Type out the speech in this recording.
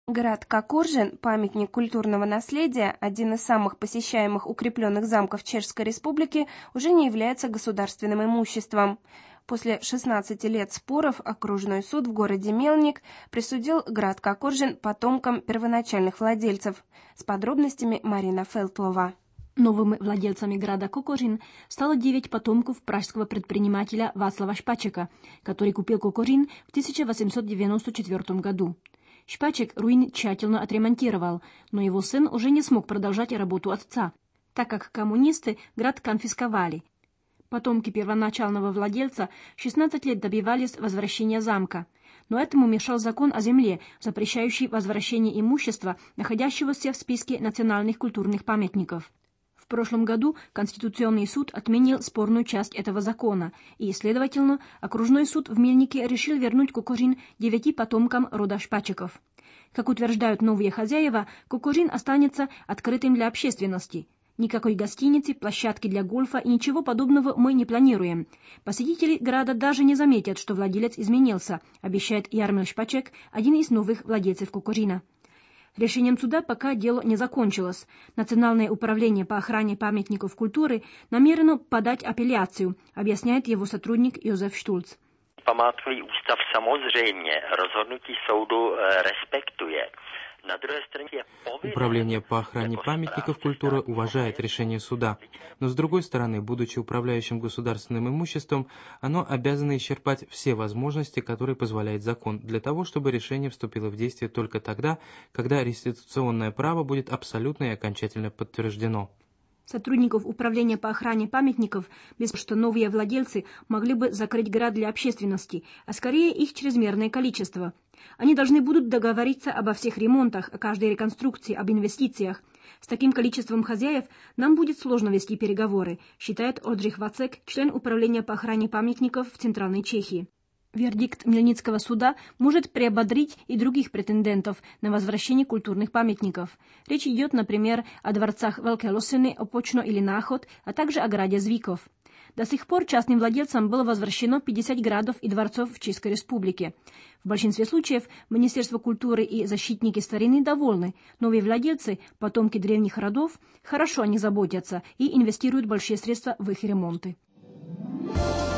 Град Кокоржин, памятник культурного наследия, один из самых посещаемых укрепленных замков Чешской Республики, уже не является государственным имуществом. После 16 лет споров окружной суд в городе Мелник присудил Град Кокоржин потомкам первоначальных владельцев. С подробностями Марина Фелтлова. Новыми владельцами града Кокорин стало 9 потомков пражского предпринимателя Václava Špačeka, который купил Кокорин в 1894 году. Špaček руины тщательно отремонтировал, но его сын уже не смог продолжать работу отца, так как коммунисты град конфисковали. Потомки первоначального владельца 16 лет добивались возвращения замка, но этому мешал закон о земле, запрещающий возвращение имущества, находящегося в списке национальных культурных памятников. В прошлом году Конституционный суд отменил спорную часть этого закона, и, следовательно, окружной суд в Мельнике решил вернуть Кокорин 9 потомкам рода Špačekов. Как утверждают новые хозяева, Кокорин останется открытым для общественности. Никакой гостиницы, площадки для гольфа и ничего подобного мы не планируем. Посетители града даже не заметят, что владелец изменился, обещает Jarmil Špaček, один из новых владельцев Кокорина. Решением суда пока дело не закончилось. Национальное управление по охране памятников культуры намерено подать апелляцию, объясняет его сотрудник Josef Štulc. Památkový ústav samozřejmě rozhodnutí soudu respektuje. Управление по охране памятников культуры уважает решение суда, но с другой стороны, будучи управляющим государственным имуществом, оно обязано исчерпать все возможности, которые позволяет закон, для того, чтобы решение вступило в действие только тогда, когда реституционное право будет абсолютно и окончательно подтверждено. Сотрудников управления по охране памятников, без что новые владельцы могли бы закрыть град для общественности, а скорее их чрезмерное количество. Они должны будут договориться обо всех ремонтах, о каждой реконструкции, об инвестициях. С таким количеством хозяев нам будет сложно вести переговоры, считает Oldřich Vacek, член управления по охране памятников в Центральной Чехии. Вердикт Мельницкого суда может приободрить и других претендентов на возвращение культурных памятников. Речь идет, например, о дворцах Велké Losiny, Opočno или Náchod, а также о граде Звиков. До сих пор частным владельцам было возвращено 50 градов и дворцов в Чешской Республике. В большинстве случаев Министерство культуры и защитники старины довольны. Новые владельцы, потомки древних родов, хорошо о них заботятся и инвестируют большие средства в их ремонты.